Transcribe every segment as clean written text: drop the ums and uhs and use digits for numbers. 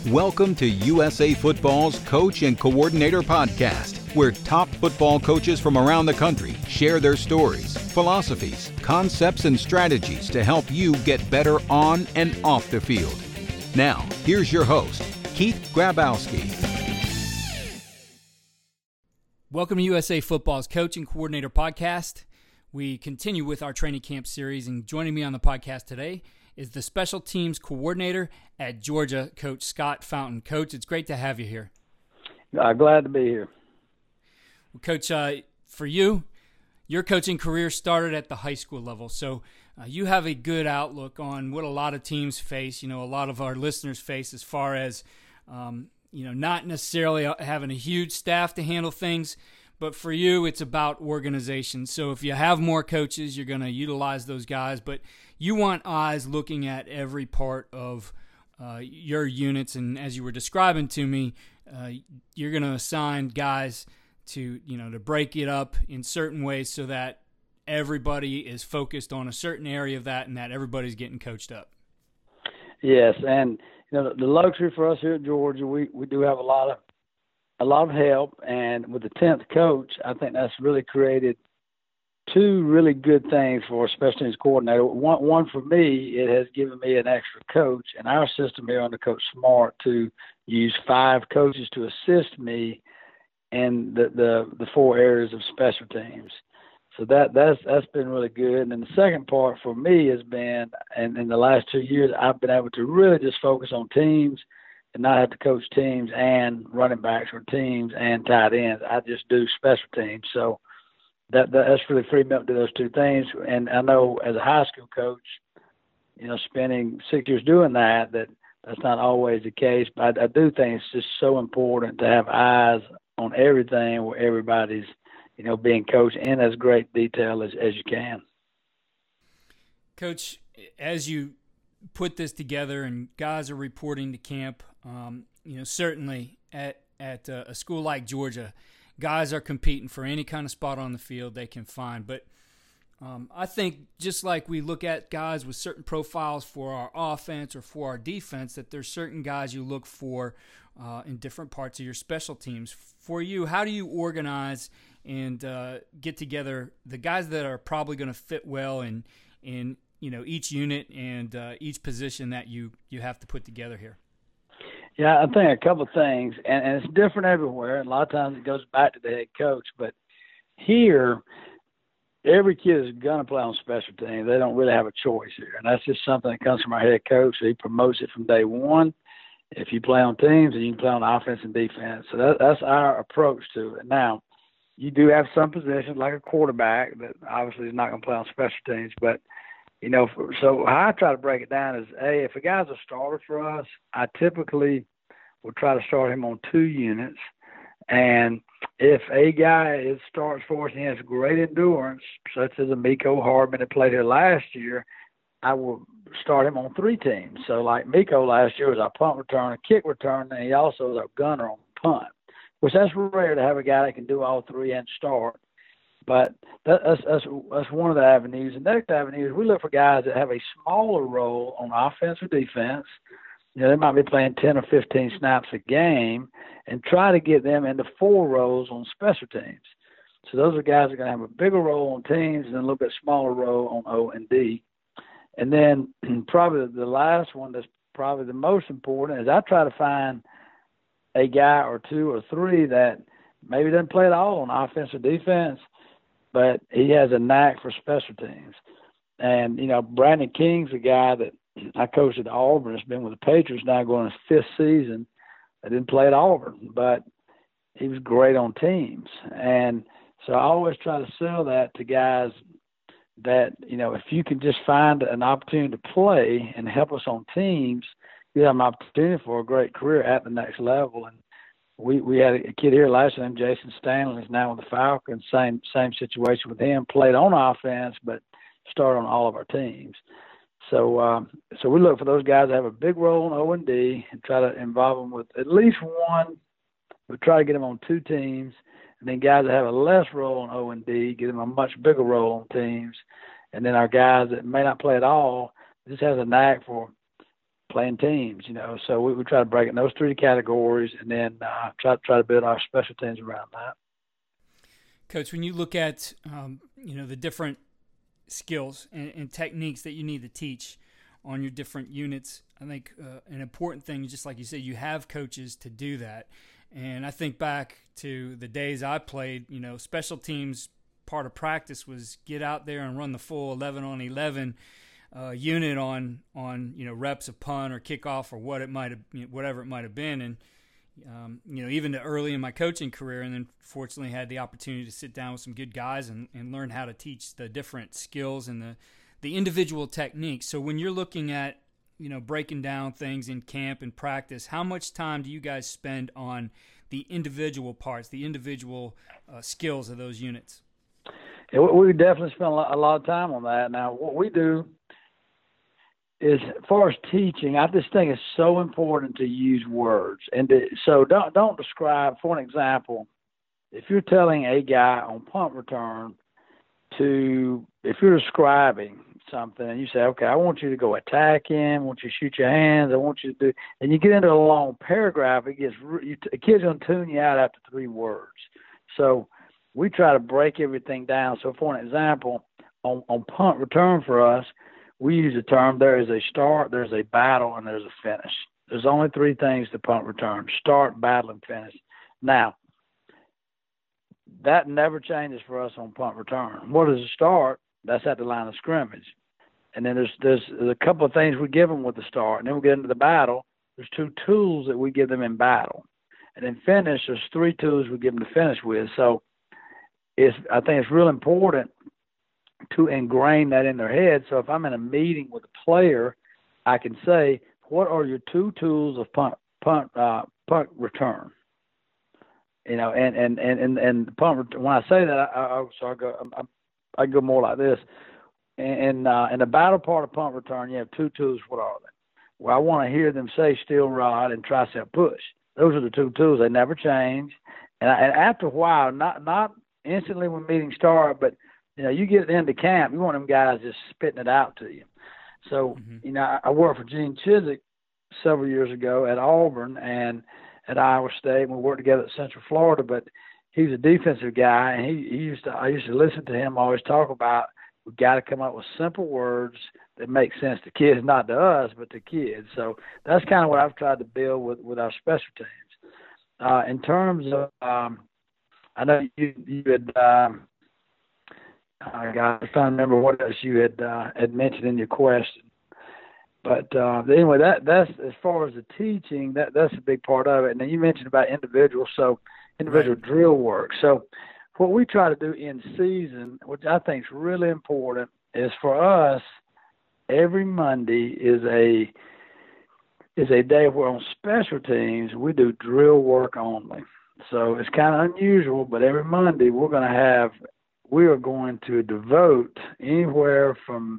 Welcome to USA Football's Coach and Coordinator Podcast, where top football coaches from around the country share their stories, philosophies, concepts, and strategies to help you get better on and off the field. Now, here's your host, Keith Grabowski. Welcome to USA Football's Coach and Coordinator Podcast. We continue with our training camp series, and joining me on the podcast today is the special teams coordinator at Georgia, Coach Scott Fountain. Coach, it's great to have you here. Glad to be here. Well, Coach, for you, your coaching career started at the high school level, so you have a good outlook on what a lot of teams face, a lot of our listeners face as far as, not necessarily having a huge staff to handle things, but for you, it's about organization. So if you have more coaches, you're going to utilize those guys, but you want eyes looking at every part of your units. And as you were describing to me, you're going to assign guys to break it up in certain ways so that everybody is focused on a certain area of that and that everybody's getting coached up. Yes, and the luxury for us here at Georgia, we do have a lot of help, and with the 10th coach, I think that's really created two really good things for a special teams coordinator. One for me, it has given me an extra coach in our system here under Coach Smart to use 5 coaches to assist me in the 4 areas of special teams. So that's been really good. And then the second part for me has been, and in the last 2 years, I've been able to really just focus on teams and not have to coach teams and running backs or teams and tight ends. I just do special teams. So that's really freed me up to those two things. And I know as a high school coach, spending 6 years doing that's not always the case. But I do think it's just so important to have eyes on everything where everybody's, being coached in as great detail as you can. Coach, as you put this together and guys are reporting to camp, certainly at a school like Georgia, guys are competing for any kind of spot on the field they can find. But I think just like we look at guys with certain profiles for our offense or for our defense, that there's certain guys you look for in different parts of your special teams. For you, how do you organize and get together the guys that are probably going to fit well in each unit and each position that you have to put together here? Yeah, I think a couple of things, and it's different everywhere. And a lot of times it goes back to the head coach, but here, every kid is going to play on special teams. They don't really have a choice here, and that's just something that comes from our head coach. So he promotes it from day one. If you play on teams, then you can play on offense and defense. So that's our approach to it. Now, you do have some positions like a quarterback that obviously is not going to play on special teams, but so how I try to break it down is, if a guy's a starter for us, I typically will try to start him on 2 units. And if a guy starts for us and he has great endurance, such as a Miko Hardman that played here last year, I will start him on 3 teams. So like Miko last year was our punt returner, kick returner, and he also was our gunner on punt, which that's rare to have a guy that can do all 3 and start. But that's one of the avenues. The next avenue is we look for guys that have a smaller role on offense or defense. They might be playing 10 or 15 snaps a game, and try to get them into 4 roles on special teams. So those are guys that are going to have a bigger role on teams and a little bit smaller role on O and D. And then probably the last one that's probably the most important is I try to find a guy or 2 or 3 that maybe doesn't play at all on offense or defense, but he has a knack for special teams. And, Brandon King's a guy that I coached at Auburn. Has been with the Patriots now going his 5th season. I didn't play at Auburn, but he was great on teams. And so I always try to sell that to guys that, if you can just find an opportunity to play and help us on teams, you have an opportunity for a great career at the next level. And we had a kid here last time, Jason Stanley, is now with the Falcons. Same situation with him. Played on offense, but started on all of our teams. So we look for those guys that have a big role in O&D and try to involve them with at least one. We try to get them on 2 teams, and then guys that have a less role in O&D, get them a much bigger role on teams. And then our guys that may not play at all, just has a knack for playing teams, So we try to break it in those three categories, and then try to build our special teams around that. Coach, when you look at the different skills and techniques that you need to teach on your different units, I think an important thing, just like you said, you have coaches to do that. And I think back to the days I played, special teams part of practice was get out there and run the full 11 on 11 unit on reps of punt or kickoff or whatever it might have been. And even early in my coaching career, and then fortunately had the opportunity to sit down with some good guys and learn how to teach the different skills and the individual techniques. So when you're looking at, breaking down things in camp and practice, how much time do you guys spend on the individual parts, the individual skills of those units? Yeah, we definitely spend a lot of time on that. Now, what we do is, as far as teaching, I just think it's so important to use words. And so don't describe, for an example, if you're telling a guy on punt return if you're describing something and you say, okay, I want you to go attack him, I want you to shoot your hands, I want you to do, and you get into a long paragraph, a kid's going to tune you out after 3 words. So we try to break everything down. So for an example, on punt return for us, we use the term, there is a start, there's a battle, and there's a finish. There's only 3 things to punt return: start, battle, and finish. Now, that never changes for us on punt return. What is a start? That's at the line of scrimmage. And then there's a couple of things we give them with the start. And then we get into the battle. There's 2 tools that we give them in battle. And then finish, there's 3 tools we give them to finish with. So I think it's real important to ingrain that in their head. So if I'm in a meeting with a player, I can say, what are your 2 tools of punt return? And punt. When I say that, I go more like this. In the battle part of punt return, you have 2 tools. What are they? Well, I want to hear them say steel rod and tricep push. Those are the 2 tools. They never change. And after a while, not instantly when meetings start, but you get into camp, you want them guys just spitting it out to you. So, I worked for Gene Chizik several years ago at Auburn and at Iowa State, and we worked together at Central Florida, but he was a defensive guy, and I used to listen to him always talk about, we've got to come up with simple words that make sense to kids, not to us, but to kids. So that's kind of what I've tried to build with our special teams. In terms of, I know you had, I'm trying to remember what else you had mentioned in your question. But anyway, that's as far as the teaching, that's a big part of it. And then you mentioned about individual drill work. So what we try to do in season, which I think is really important, is for us, every Monday is a day where on special teams we do drill work only. So it's kind of unusual, but every Monday we are going to devote anywhere from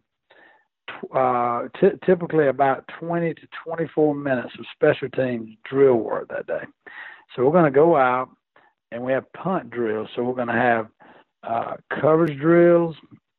typically about 20 to 24 minutes of special teams drill work that day. So we're going to go out and we have punt drills. So we're going to have coverage drills.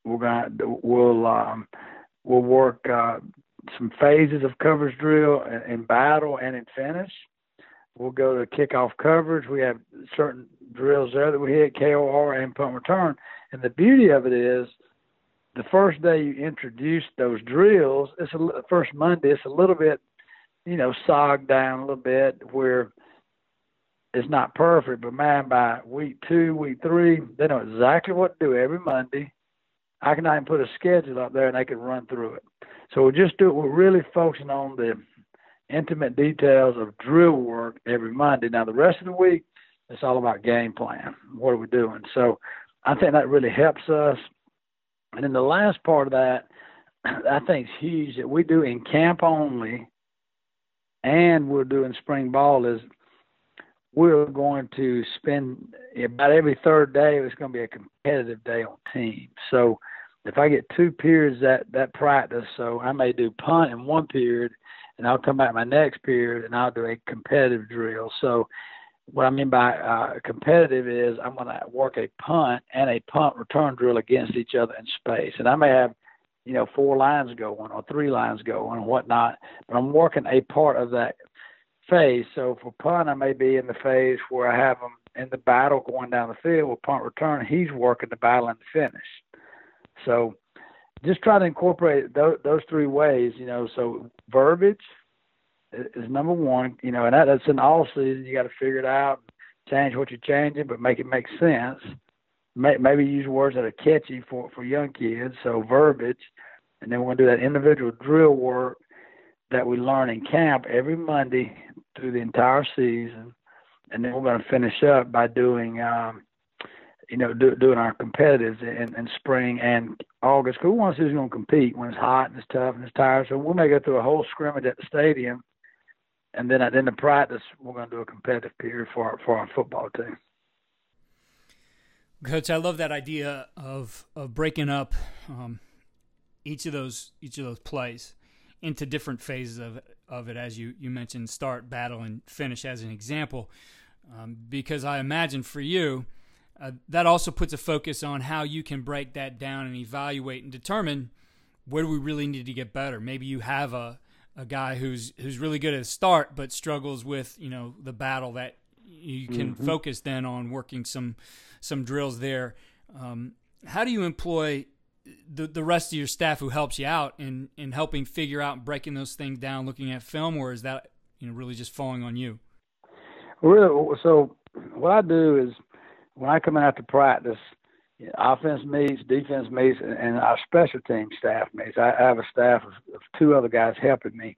We'll work some phases of coverage drill in battle and in finish. We'll go to kickoff coverage. We have certain drills there that we hit, KOR and punt return. And the beauty of it is, the first day you introduce those drills, first Monday, it's a little bit, sogged down a little bit where it's not perfect. But man, by week 2, week 3, they know exactly what to do every Monday. I can even put a schedule up there and they can run through it. So we're really focusing on the intimate details of drill work every Monday. Now the rest of the week, it's all about game plan. What are we doing? So I think that really helps us. And then the last part of that, I think is huge, that we do in camp only and we're doing spring ball, is we're going to spend about every third day, it's going to be a competitive day on team. So if I get 2 periods that practice, so I may do punt in 1 period and I'll come back my next period and I'll do a competitive drill. So what I mean by competitive is I'm going to work a punt and a punt return drill against each other in space. And I may have, 4 lines going or 3 lines going and whatnot. But I'm working a part of that phase. So for punt, I may be in the phase where I have him in the battle going down the field. With punt return, he's working the battle and the finish. So just try to incorporate those 3 ways, so verbiage is number one, and that's in all season. You got to figure it out, change what you're changing, but make it make sense. Maybe use words that are catchy for young kids, so verbiage. And then we're going to do that individual drill work that we learn in camp every Monday through the entire season. And then we're going to finish up by doing, doing our competitives in spring and August. Because we want to see who's going to compete when it's hot and it's tough and it's tired. So we may go through a whole scrimmage at the stadium. And then at the end of practice, we're going to do a competitive period for our football team. Coach, I love that idea of breaking up each of those plays into different phases of it, as you mentioned, start, battle, and finish as an example, because I imagine for you that also puts a focus on how you can break that down and evaluate and determine where do we really need to get better. Maybe you have a guy who's really good at start but struggles with the battle, that you can focus then on working some drills there. How do you employ the rest of your staff who helps you out in helping figure out and breaking those things down, looking at film, or is that really just falling on you? Really, so what I do is when I come in after practice, offense meets, defense meets, and our special team staff meets. I have a staff of 2 other guys helping me.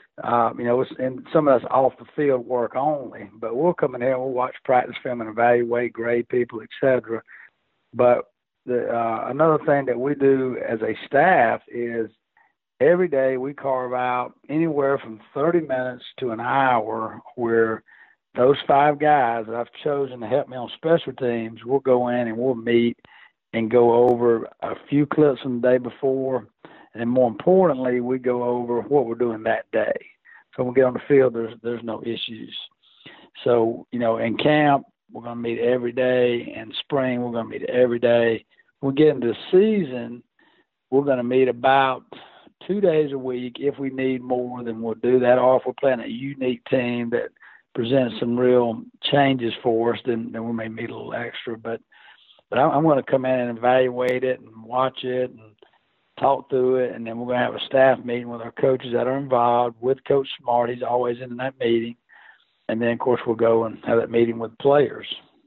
And some of that's off the field work only, but we'll come in here and we'll watch practice film and evaluate, grade people, etc. But another thing that we do as a staff is every day we carve out anywhere from 30 minutes to an hour where those 5 guys that I've chosen to help me on special teams, we'll go in and we'll meet and go over a few clips from the day before. And more importantly, we go over what we're doing that day. So when we get on the field, there's no issues. So, in camp, we're going to meet every day. In spring, we're going to meet every day. When we get into the season, we're going to meet about 2 days a week. If we need more, then we'll do that. Or if we're playing a unique team that presents some real changes for us, then we may meet a little extra. But I'm going to come in and evaluate it and watch it and talk through it, and then we're going to have a staff meeting with our coaches that are involved, with Coach Smart. He's always in that meeting. And then, of course, we'll go and have that meeting with players.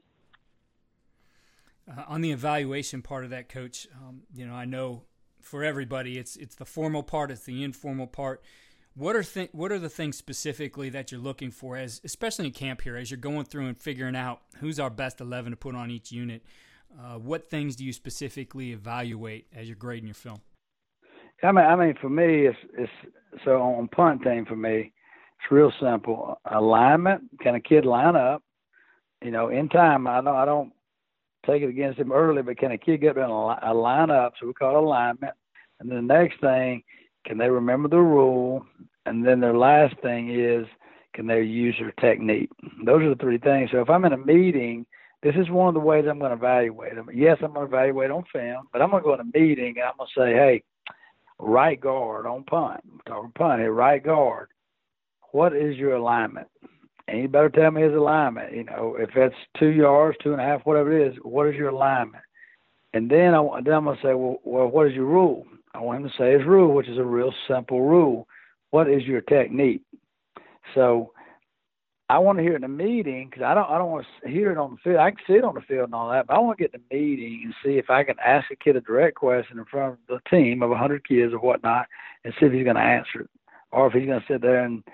On the evaluation part of that, Coach, I know for everybody it's the formal part, it's the informal part. What are the things specifically that you're looking for, especially in camp here, as you're going through and figuring out who's our best 11 to put on each unit? What things do you specifically evaluate as you're grading your film? I mean, for me, it's so on punt team. For me, it's real simple. Alignment. Can a kid line up? In time. I don't take it against him early, but can a kid get in a line up? So we call it alignment. And then the next thing, can they remember the rule? And then their last thing is, can they use their technique? Those are the 3 things. So if I'm in a meeting, this is one of the ways I'm going to evaluate them. Yes, I'm going to evaluate on film, but I'm going to go in a meeting and I'm going to say, hey, right guard on punt. I'm talking punt here, right guard. What is your alignment? And you better tell me his alignment. If it's 2 yards, 2.5, whatever it is, what is your alignment? And then I'm going to say, well, what is your rule? I want him to say his rule, which is a real simple rule. What is your technique? So I want to hear it in the meeting, because I don't want to hear it on the field. I can see it on the field and all that, but I want to get in the meeting and see if I can ask a kid a direct question in front of the team of 100 kids or whatnot, and see if he's going to answer it, or if he's going to sit there and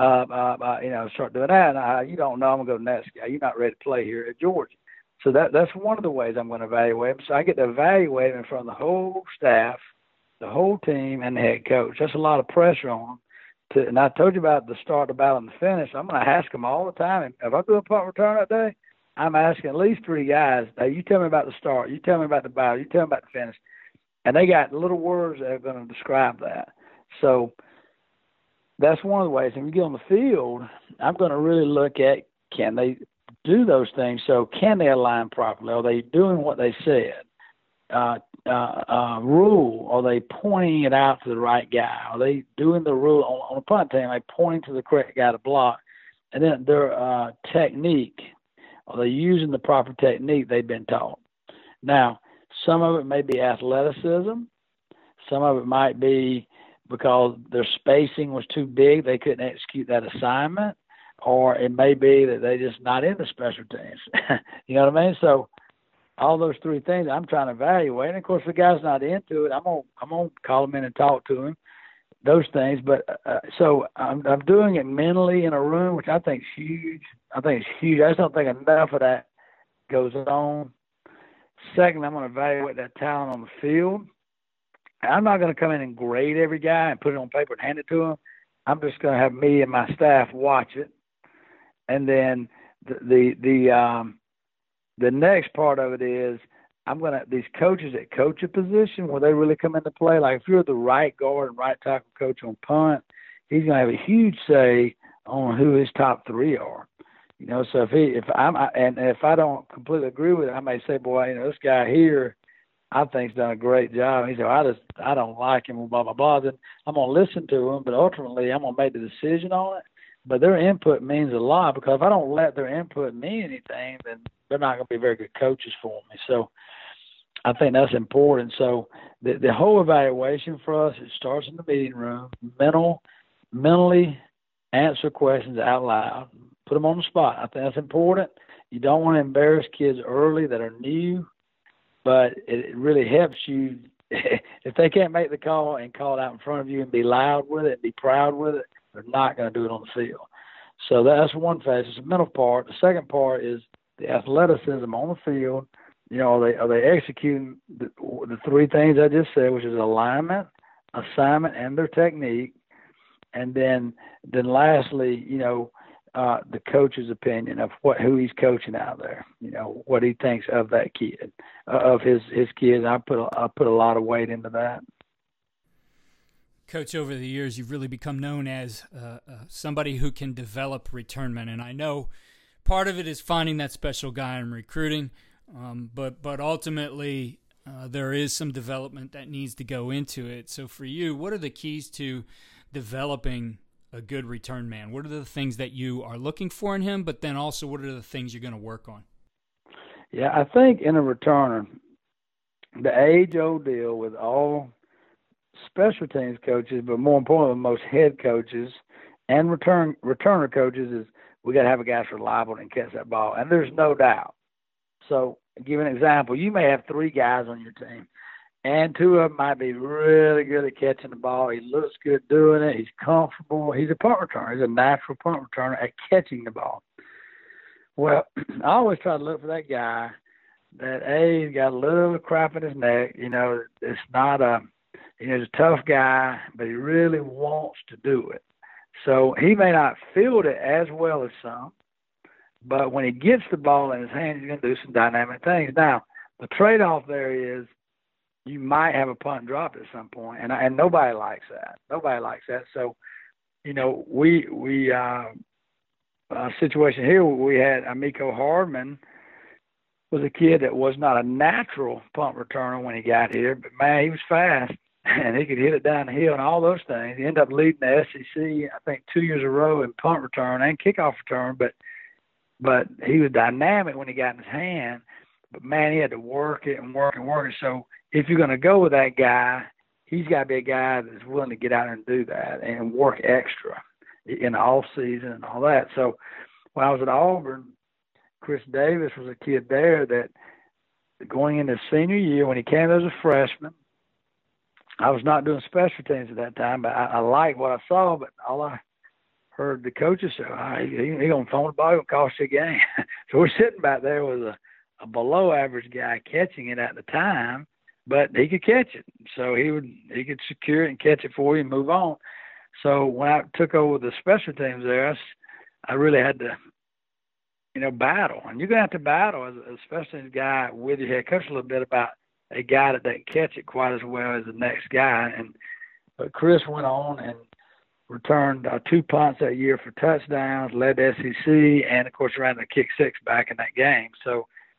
start doing that. And you don't know, I'm going to go to the next guy. You're not ready to play here at Georgia. So that's one of the ways I'm going to evaluate him. So I get to evaluate him in front of the whole staff, the whole team, and the head coach. That's a lot of pressure on him. And I told you about the start, the battle, and the finish. I'm going to ask them all the time. If I do a punt return that day, I'm asking at least 3 guys, hey, you tell me about the start, you tell me about the battle, you tell me about the finish. And they got little words that are going to describe that. So that's one of the ways. When you get on the field, I'm going to really look at, can they do those things? So can they align properly? Are they doing what they said? rule? Are they pointing it out to the right guy? Are they doing the rule on a punt team? Are they pointing to the correct guy to block? And then their technique. Are they using the proper technique they've been taught? Now, some of it may be athleticism. Some of it might be because their spacing was too big, they couldn't execute that assignment. Or it may be that they're just not into special teams. You know what I mean? So all those three things I'm trying to evaluate. And, of course, if the guy's not into it, I'm gonna call him in and talk to him, those things. But so I'm doing it mentally in a room, which I think is huge. I just don't think enough of that goes on. Second, I'm going to evaluate that talent on the field. I'm not going to come in and grade every guy and put it on paper and hand it to him. I'm just going to have me and my staff watch it. And then the next part of it is these coaches that coach a position where they really come into play. Like if you're the right guard and right tackle coach on punt, he's going to have a huge say on who his top three are. You know, so if I don't completely agree with it, I may say, boy, you know, this guy here, I think's done a great job. He said, I don't like him, blah blah blah. Then I'm gonna listen to him, but ultimately I'm gonna make the decision on it. But their input means a lot, because if I don't let their input mean anything, then they're not gonna be very good coaches for me. So I think that's important. So the whole evaluation for us, it starts in the meeting room. Mentally answer questions out loud. Put them on the spot. I think that's important. You don't want to embarrass kids early that are new, but it really helps you. If they can't make the call and call it out in front of you and be loud with it, be proud with it, they're not going to do it on the field. So that's one phase. It's the mental part. The second part is the athleticism on the field. You know, are they executing the three things I just said, which is alignment, assignment, and their technique. And then lastly, you know, the coach's opinion of who he's coaching out there, you know, what he thinks of that kid, of his kids. I put a lot of weight into that. Coach, over the years, you've really become known as somebody who can develop return men, and I know part of it is finding that special guy in recruiting, but ultimately there is some development that needs to go into it. So for you, what are the keys to developing a good return man? What are the things that you are looking for in him, but then also what are the things you're going to work on? Yeah, I think in a returner, the age-old deal with all special teams coaches, but more importantly, most head coaches and returner coaches, is we got to have a guy that's reliable and catch that ball, and there's no doubt. So, I'll give you an example. You may have three guys on your team, and two of them might be really good at catching the ball. He looks good doing it. He's comfortable. He's a punt returner. He's a natural punt returner at catching the ball. Well, I always try to look for that guy that, he's got a little crap in his neck. You know, it's not he's a tough guy, but he really wants to do it. So he may not field it as well as some, but when he gets the ball in his hands, he's going to do some dynamic things. Now, the trade-off there is, you might have a punt dropped at some point, and nobody likes that. Nobody likes that. So, you know, we a situation here where we had Amico Hardman was a kid that was not a natural punt returner when he got here, but man, he was fast and he could hit it down the hill and all those things. He ended up leading the SEC, I think, 2 years in a row in punt return and kickoff return, but he was dynamic when he got in his hand. But man, he had to work it and work and work it. So if you're going to go with that guy, he's got to be a guy that's willing to get out and do that and work extra in the off season and all that. So when I was at Auburn, Chris Davis was a kid there that going into senior year, when he came as a freshman, I was not doing special teams at that time, but I liked what I saw. But all I heard the coaches say, he's going to throw the ball, he'll cost you a game. So we're sitting back there with a below average guy catching it at the time, but he could catch it. So he could secure it and catch it for you and move on. So when I took over the special teams there, I really had to, you know, battle. And you're going to have to battle as a special teams guy with your head coach a little bit about a guy that doesn't catch it quite as well as the next guy. But Chris went on and returned 2 punts that year for touchdowns, led the SEC, and, of course, ran the kick six back in that game. So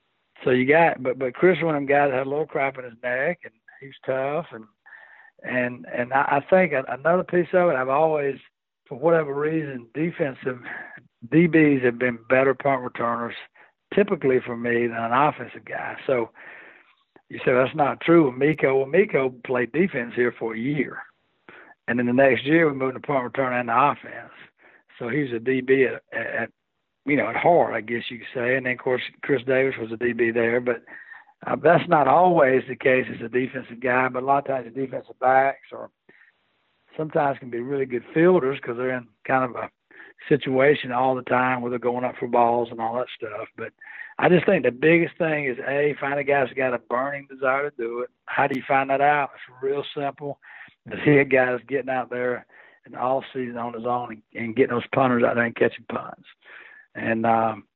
So you got, but Chris was one of them guys that had a little crap in his neck, and he's tough, and I think another piece of it, I've always, for whatever reason, defensive DBs have been better punt returners typically for me than an offensive guy. So you say that's not true with Miko. Well, Miko played defense here for a year, and then the next year we moved to punt return and the offense. So he was a DB at heart, I guess you could say. And then, of course, Chris Davis was a DB there. But that's not always the case as a defensive guy. But a lot of times the defensive backs or sometimes can be really good fielders because they're in kind of a situation all the time where they're going up for balls and all that stuff. But I just think the biggest thing is, A, find a guy who's got a burning desire to do it. How do you find that out? It's real simple. To see a guy that's getting out there in the off season on his own and getting those punters out there and catching punts. And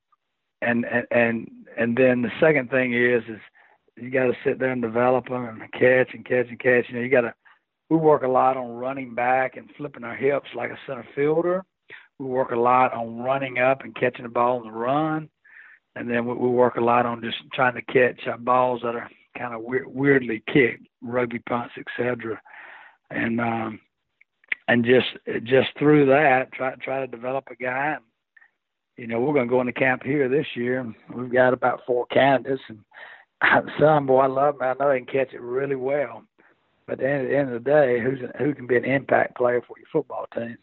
then the second thing is you got to sit there and develop them and catch and catch and catch. You know, we work a lot on running back and flipping our hips like a center fielder. We work a lot on running up and catching the ball on the run. And then we work a lot on just trying to catch balls that are kind of weirdly kicked, rugby punts, etc. And just through that, try to develop a guy. And, you know, we're going to go into camp here this year. We've got about 4 candidates, and some, boy, I love them. I know they can catch it really well. But at the end of the day, who can be an impact player for your football team?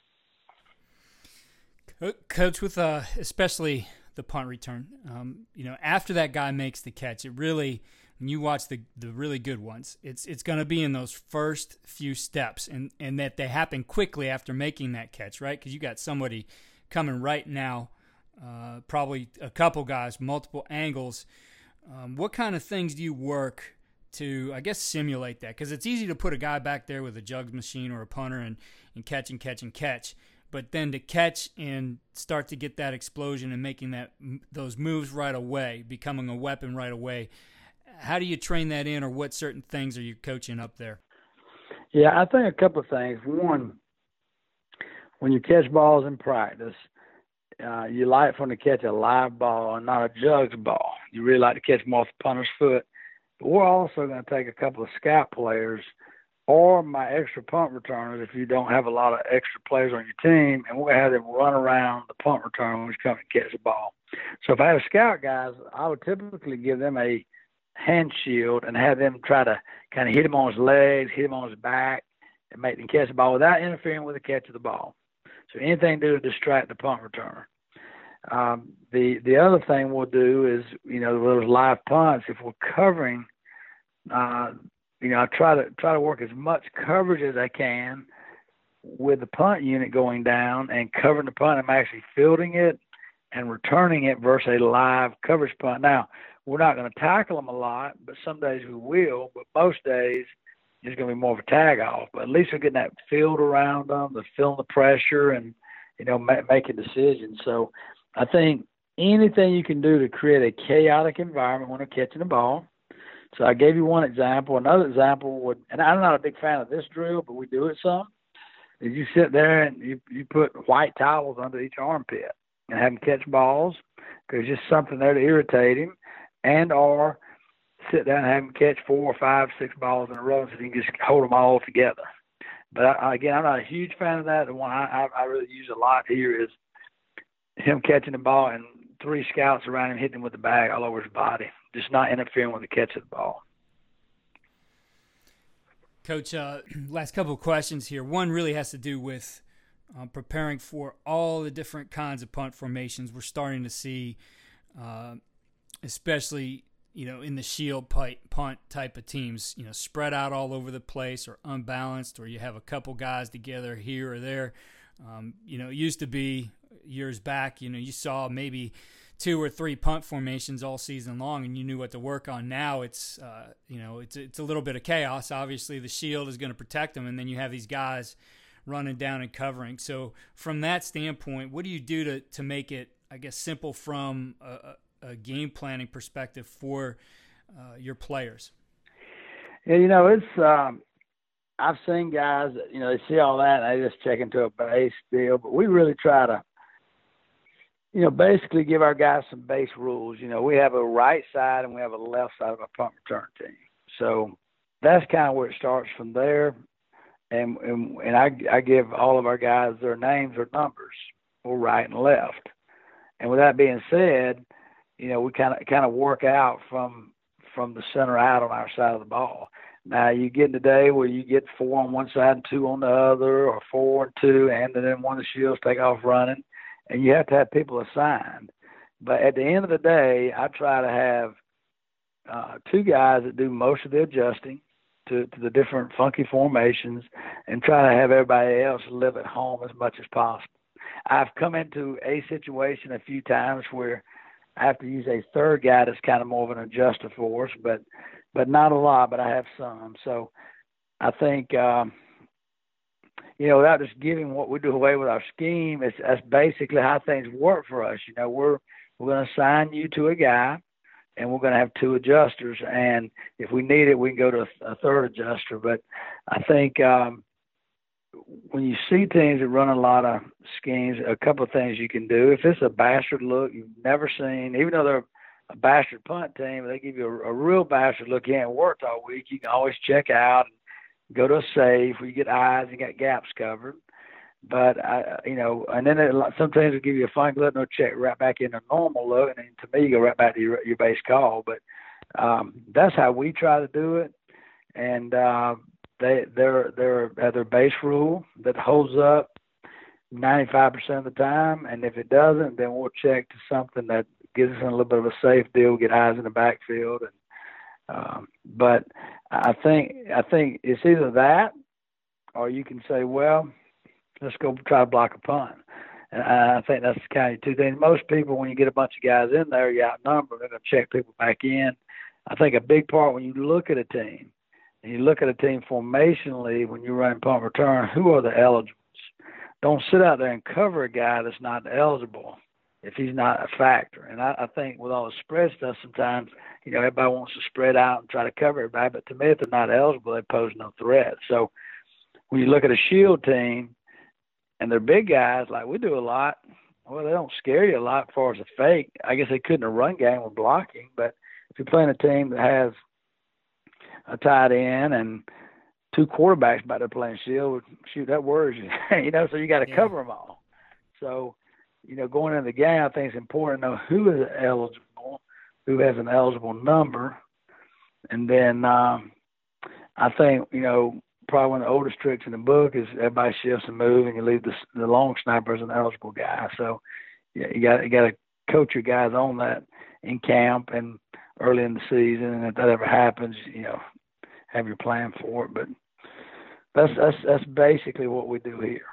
Coach, with especially the punt return, after that guy makes the catch, it really, when you watch the really good ones, it's going to be in those first few steps, and that they happen quickly after making that catch, right? Because you got somebody coming right now, probably a couple guys, multiple angles. What kind of things do you work to, I guess, simulate that? Because it's easy to put a guy back there with a jugs machine or a punter and catch and catch and catch. But then to catch and start to get that explosion and making those moves right away, becoming a weapon right away, how do you train that in, or what certain things are you coaching up there? Yeah, I think a couple of things. One, when you catch balls in practice, you like for them to catch a live ball and not a jugs ball. You really like to catch them off the punter's foot. But we're also going to take a couple of scout players or my extra punt returners if you don't have a lot of extra players on your team, and we're going to have them run around the punt return when we come and catch the ball. So if I have scout guys, I would typically give them a hand shield and have them try to kind of hit him on his legs, hit him on his back, and make them catch the ball without interfering with the catch of the ball. So anything to do to distract the punt returner. The other thing we'll do is, those live punts, if we're covering, I try to work as much coverage as I can with the punt unit going down and covering the punt. I'm actually fielding it and returning it versus a live coverage punt. Now, we're not going to tackle them a lot, but some days we will. But most days it's going to be more of a tag off. But at least we're getting that field around them, they're feeling the pressure, and making decisions. So I think anything you can do to create a chaotic environment when they're catching the ball. So I gave you one example. Another example would, and I'm not a big fan of this drill, but we do it some, is you sit there and you put white towels under each armpit and have him catch balls because there's just something there to irritate him, and or sit down and have him catch 4, 5, 6 balls in a row so he can just hold them all together. But again, I'm not a huge fan of that. The one I really use a lot here is him catching the ball and 3 scouts around him hitting him with the bag all over his body, just not interfering with the catch of the ball. Coach, last couple of questions here. One really has to do with preparing for all the different kinds of punt formations we're starting to see, especially in the shield punt type of teams, spread out all over the place or unbalanced, or you have a couple guys together here or there. It used to be years back, you saw maybe 2 or 3 punt formations all season long, and you knew what to work on. Now it's a little bit of chaos. Obviously, the shield is going to protect them, and then you have these guys running down and covering. So from that standpoint, what do you do to make it, I guess, simple from a game planning perspective for your players? Yeah, it's I've seen guys that, they see all that and they just check into a base deal, but we really try to, basically give our guys some base rules. We have a right side and we have a left side of a punt return team. So that's kind of where it starts from there. And I give all of our guys their names or numbers, or right and left. And with that being said, we kind of work out from the center out on our side of the ball. Now you get in the day where you get 4 on one side and 2 on the other, or 4 and 2, and then one of the shields take off running, and you have to have people assigned. But at the end of the day, I try to have 2 guys that do most of the adjusting to the different funky formations, and try to have everybody else live at home as much as possible. I've come into a situation a few times where I have to use a third guy that's kind of more of an adjuster for us, but not a lot, but I have some. So I think, without just giving what we do away with our scheme, that's basically how things work for us. We're going to assign you to a guy, and we're going to have 2 adjusters. And if we need it, we can go to a third adjuster. But I think when you see teams that run a lot of schemes, a couple of things you can do. If it's a bastard look you've never seen, even though they're a bastard punt team, they give you a real bastard look you ain't worked all week, you can always check out and go to a safe where you get eyes and got gaps covered. But, and then sometimes they'll give you a funky look and they'll check right back in a normal look. And then to me, you go right back to your base call. But that's how we try to do it. And they're at their base rule that holds up 95% of the time. And if it doesn't, then we'll check to something that gives us a little bit of a safe deal, get eyes in the backfield. And but I think it's either that, or you can say, well, let's go try to block a punt. And I think that's kind of 2 things. Most people, when you get a bunch of guys in there, you're outnumbered, they're going to check people back in. I think a big part when you look at a team, and you look at a team formationally when you run punt return, who are the eligibles? Don't sit out there and cover a guy that's not eligible if he's not a factor. And I think with all the spread stuff, sometimes, everybody wants to spread out and try to cover everybody. But to me, if they're not eligible, they pose no threat. So when you look at a shield team, and they're big guys like we do a lot, well, they don't scare you a lot as far as a fake. I guess they couldn't have run game with blocking, but if you're playing a team that has a tight end and 2 quarterbacks back there playing shield, shoot, that worries you, so you got to cover them all. So, going into the game, I think it's important to know who is eligible, who has an eligible number. And then I think, probably one of the oldest tricks in the book is everybody shifts and move, and you leave the long snapper as an eligible guy. So you got to coach your guys on that in camp and early in the season. And if that ever happens, have your plan for it. But that's basically what we do here.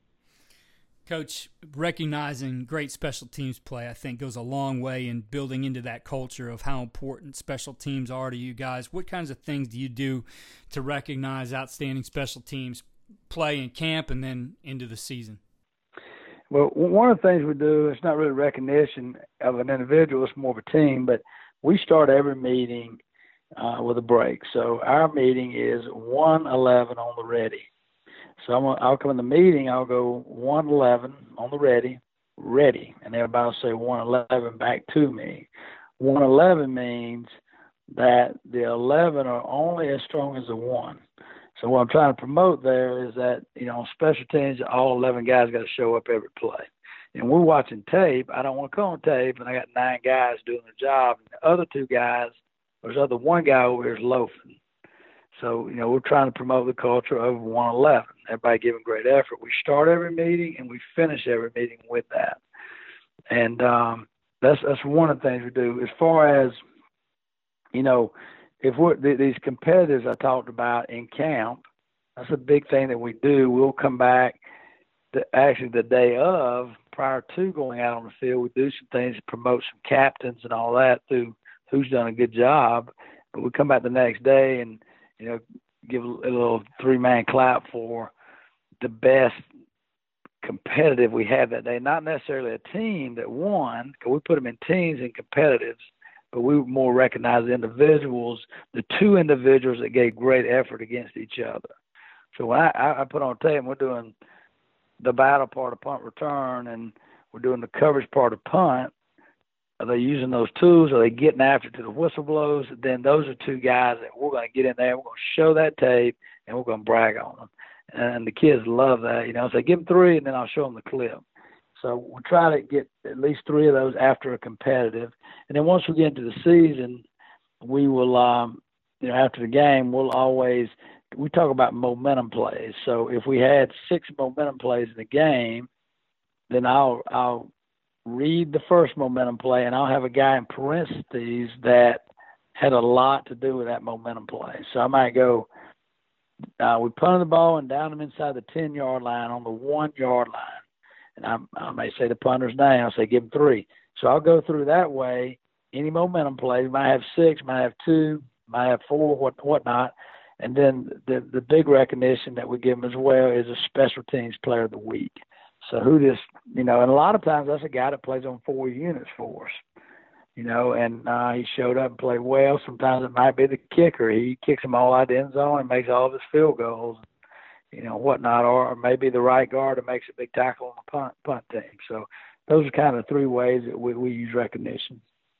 Coach, recognizing great special teams play, I think, goes a long way in building into that culture of how important special teams are to you guys. What kinds of things do you do to recognize outstanding special teams play in camp and then into the season? Well, one of the things we do, it's not really recognition of an individual, it's more of a team, but we start every meeting with a break. So our meeting is 1:11 on the ready. So I'll come in the meeting, I'll go 1:11 on the ready, and everybody will say 1:11 back to me. 1:11 means that the 11 are only as strong as the 1. So what I'm trying to promote there is that, on special teams, all 11 guys got to show up every play. And we're watching tape. I don't want to call on tape, and I got 9 guys doing their job. And the other 2 guys, there's other 1 guy over here is loafing. So, we're trying to promote the culture of 1:11. Everybody giving great effort. We start every meeting and we finish every meeting with that. And that's one of the things we do. As far as, if we're these competitors I talked about in camp, that's a big thing that we do. We'll come back actually the day of, prior to going out on the field, we do some things to promote some captains and all that through who's done a good job. But we come back the next day and, give a little 3-man clap for the best competitive we had that day. Not necessarily a team that won, because we put them in teams and competitives, but we more recognize the individuals, the 2 individuals that gave great effort against each other. So when I put on tape, we're doing the battle part of punt return, and we're doing the coverage part of punt, are they using those tools? Are they getting after it to the whistle blows? Then those are two guys that we're going to get in there. We're going to show that tape, and we're going to brag on them. And the kids love that. So give them 3, and then I'll show them the clip. So we'll try to get at least 3 of those after a competitive. And then once we get into the season, we will, after the game, we talk about momentum plays. So if we had 6 momentum plays in the game, then I'll read the first momentum play, and I'll have a guy in parentheses that had a lot to do with that momentum play. So I might go, we punted the ball and down them inside the 10-yard line on the 1-yard line. And I may say the punter's name. I'll say give him 3. So I'll go through that way. Any momentum plays, might have 6, might have 2, might have 4, whatnot. And then the big recognition that we give them as well is a special teams player of the week. So and a lot of times that's a guy that plays on 4 units for us, and he showed up and played well. Sometimes it might be the kicker. He kicks them all out the end zone and makes all of his field goals, whatnot, or maybe the right guard that makes a big tackle on the punt team. So those are kind of 3 ways that we use recognition.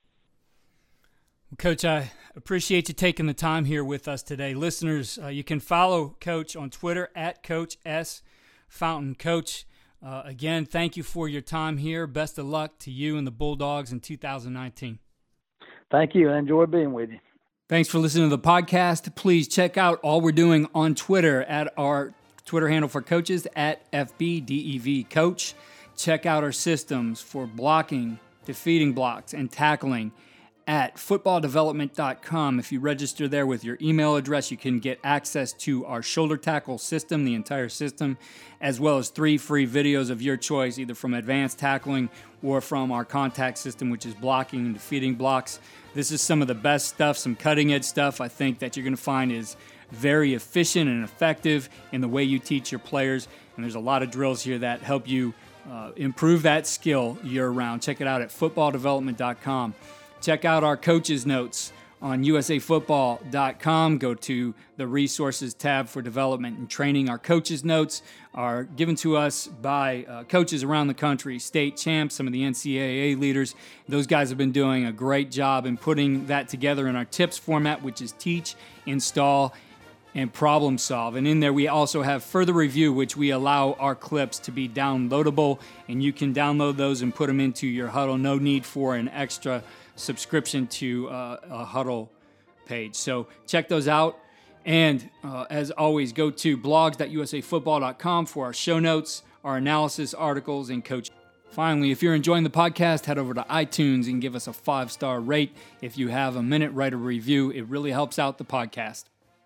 Well, Coach, I appreciate you taking the time here with us today. Listeners, you can follow Coach on Twitter at Coach S. Fountain. Coach, again, thank you for your time here. Best of luck to you and the Bulldogs in 2019. Thank you. I enjoyed being with you. Thanks for listening to the podcast. Please check out all we're doing on Twitter at our Twitter handle for coaches at FBDEV Coach. Check out our systems for blocking, defeating blocks, and tackling at footballdevelopment.com. If you register there with your email address, you can get access to our shoulder tackle system, the entire system, as well as 3 free videos of your choice, either from advanced tackling or from our contact system, which is blocking and defeating blocks. This is some of the best stuff, some cutting-edge stuff I think that you're going to find is very efficient and effective in the way you teach your players. And there's a lot of drills here that help you improve that skill year-round. Check it out at footballdevelopment.com. Check out our coaches' notes on usafootball.com. Go to the resources tab for development and training. Our coaches' notes are given to us by coaches around the country, state champs, some of the NCAA leaders. Those guys have been doing a great job in putting that together in our tips format, which is teach, install, and problem solve. And in there, we also have further review, which we allow our clips to be downloadable, and you can download those and put them into your Huddle. No need for an extra subscription to a Huddle page. So check those out. And as always, go to blogs.usafootball.com for our show notes, our analysis, articles, and coach. Finally, if you're enjoying the podcast, head over to iTunes and give us a 5-star rate. If you have a minute, write a review. It really helps out the podcast.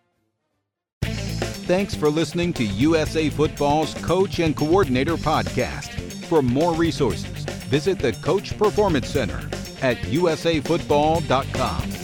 Thanks for listening to USA Football's Coach and Coordinator Podcast. For more resources, visit the Coach Performance Center at usafootball.com.